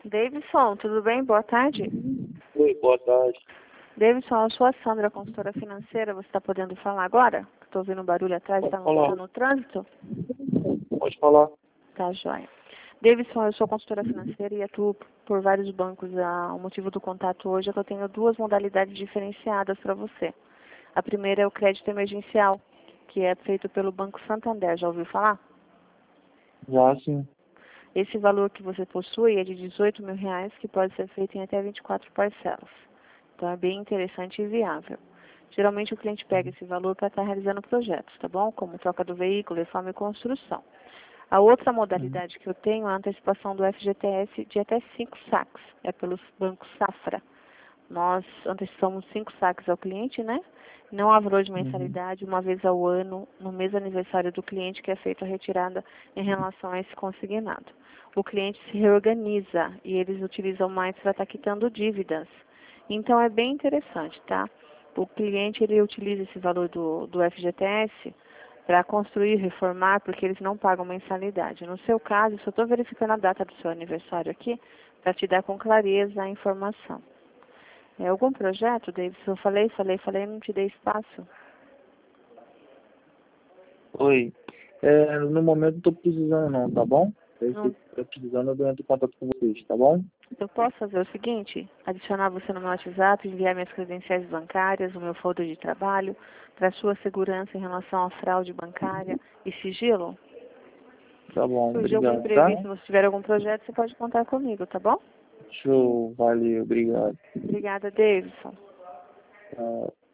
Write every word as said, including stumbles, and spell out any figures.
Davidson, tudo bem? Boa tarde. Oi, boa tarde. Davidson, eu sou a Sandra, consultora financeira. Você está podendo falar agora? Estou ouvindo um barulho atrás, Pode está falar. no, no trânsito? Pode falar. Tá, joia. Davidson, eu sou consultora financeira e atuo por vários bancos. Ah, o motivo do contato hoje é que eu tenho duas modalidades diferenciadas para você. A primeira é o crédito emergencial, que é feito pelo Banco Santander. Já ouviu falar? Já sim. Esse valor que você possui é de dezoito mil reais, que pode ser feito em até vinte e quatro parcelas. Então, é bem interessante e viável. Geralmente, o cliente pega esse valor para estar realizando projetos, tá bom? Como troca do veículo, reforma e construção. A outra modalidade que eu tenho é a antecipação do F G T S de até cinco saques. É pelos bancos Safra. Nós antecipamos cinco saques ao cliente, né? Não há valor de Uhum. mensalidade, uma vez ao ano, no mês aniversário do cliente, que é feita a retirada em relação a esse consignado. O cliente se reorganiza e eles utilizam mais para estar quitando dívidas. Então, é bem interessante, tá? O cliente, ele utiliza esse valor do, do F G T S para construir, reformar, porque eles não pagam mensalidade. No seu caso, só estou verificando a data do seu aniversário aqui, para te dar com clareza a informação. É algum projeto, David? Eu falei, falei, falei, não te dei espaço. Oi. É, no momento não tô precisando não, tá bom? Se Não, estiver precisando, eu entro em contato com vocês, tá bom? eu posso fazer o seguinte, adicionar você no meu WhatsApp, enviar minhas credenciais bancárias, o meu folder de trabalho, para sua segurança em relação à fraude bancária e sigilo? Tá bom, Se surgir algum obrigado, tá? imprevisto, se você tiver algum projeto, você pode contar comigo, tá bom? Show, valeu, obrigado. Obrigada, Davidson. Tá.